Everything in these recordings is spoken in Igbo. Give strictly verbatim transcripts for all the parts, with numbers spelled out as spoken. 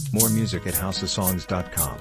More music at house of songs dot com.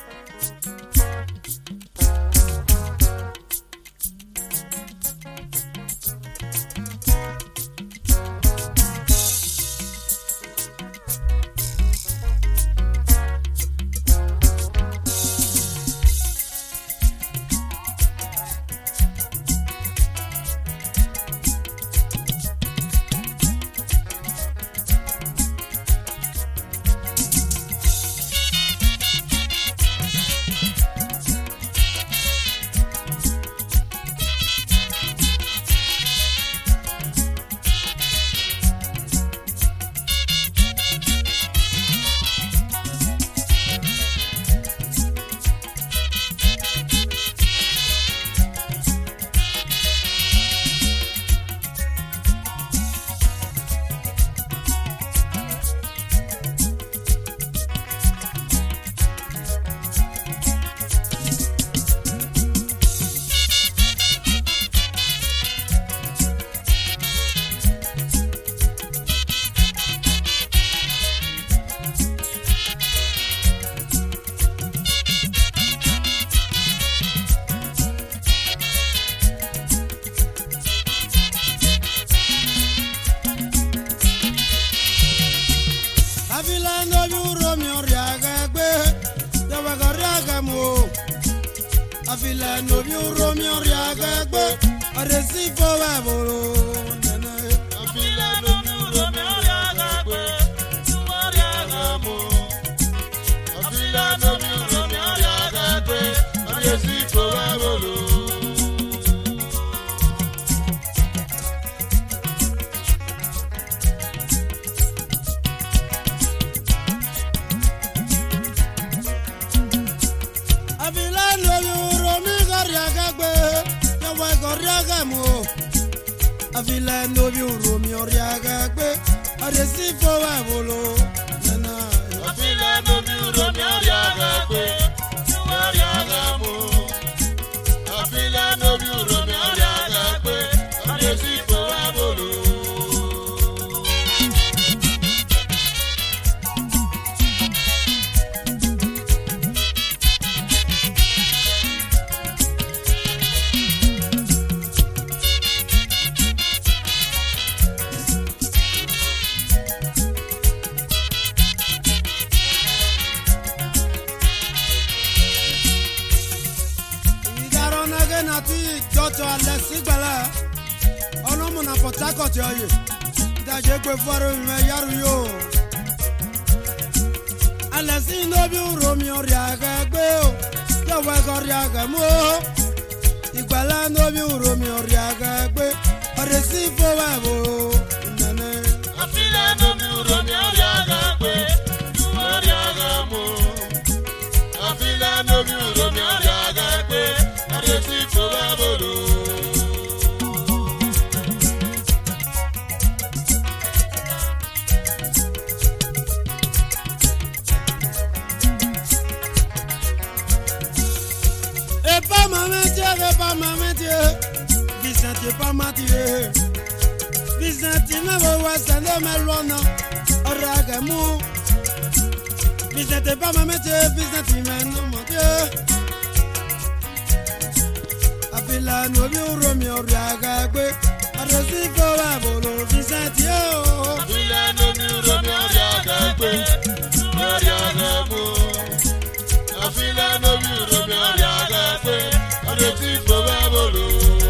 Afila no bi Romeo riagagbe aresi fo wa bolo nana afila no bi Romeo riagagbe tuwa riagamo afila no bi Romeo riagagbe aresi fo wa bolo Afila no bi Romeo riagagbe aresi fo wa bolo nana afila no bi Romeo riagagbe tuwa riagamo afila no bi Romeo riagagbe aresi fo wa bolo Doctor Alexi Bala, Olomo na Port Harcourt yoye. Daje gbe faro me yaru yo. Alexi no bi Romeo riagagbe o. Yo we go riagamo. Igbala no bi Romeo riagagbe. Aresi fo wa bo. Nane. Afila no bi Romeo riagagbe. Tuwa riagamo. Afila no bi Romeo riagagbe. Aresi fo wa bolo. Et pas ma métier, et pas ma métier. Vicente et pas ma tier. Vicente ne veut pas s'en me loin. Oragamo. Vicente et pas ma métier. Vicente me non mon Dieu. Afila no bi Romeo riagagbe aresi fo wa bolo Vicente yo. Afila no bi Romeo riagagbe riagamo. Afila no bi Romeo riagagbe aresi fo wa bolo.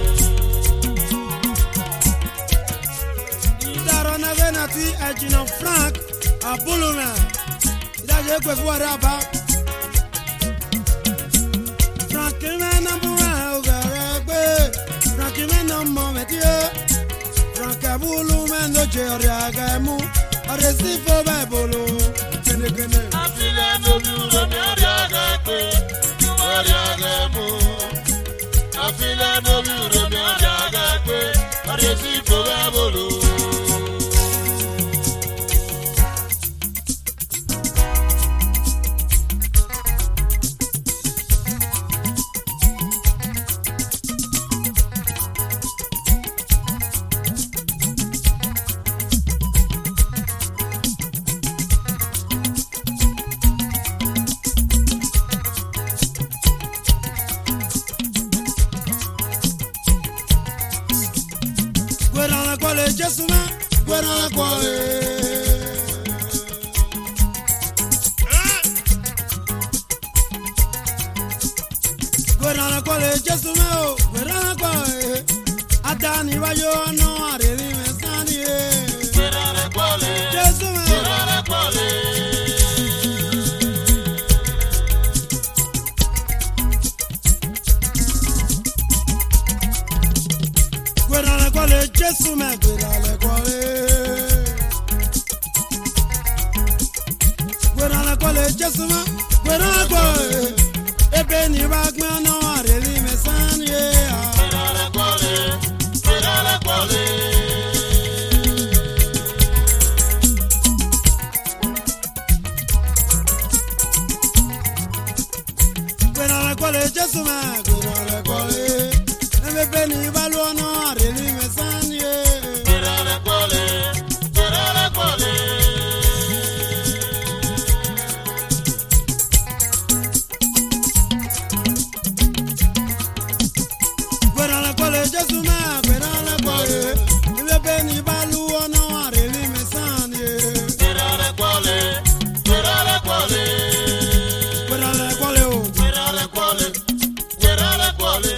Idaro na vena ti Agino Frank Abuluna. Idaje kwe fo raba. Frank na number Frankie me no moment yo. Frank abulu me no jeriagamu. Aresi fo babolo. Kene kene. Afila no bi Romeo riagagbe. Riagamu. Afila no bi Romeo riagagbe. Aresi fo babolo. kwale Jesu ma gwera na kwale gwera na kwale Jesu ma o gwera na kwale adani wa yo no areri me sani e gwera na kwale Jesu ma gwera na kwale gwera na kwale Jesu ma gwera na kwale gwera na kwale Jesu ma gwera na kwale ebe ni ba gbe no areli me san ye gwera na kwale gwera na kwale gwera na kwale Jesu ma gwera na kwale ebe ni ba lo no areli me san ye gwera na kwale gwera na kwale Jesu ma gwera na kwale ebe ni balu ono areli me san ye gwera na kwale gwera na kwale gwera na kwale o gwera na kwale gwera na kwale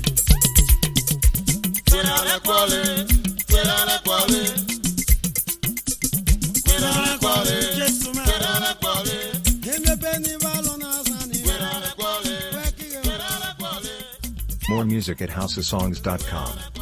gwera na kwale gwera na kwale gwera na kwale Jesu ma gwera na kwale ebe ni balu na san ye gwera na kwale gwera na kwale. More music at house of songs dot com.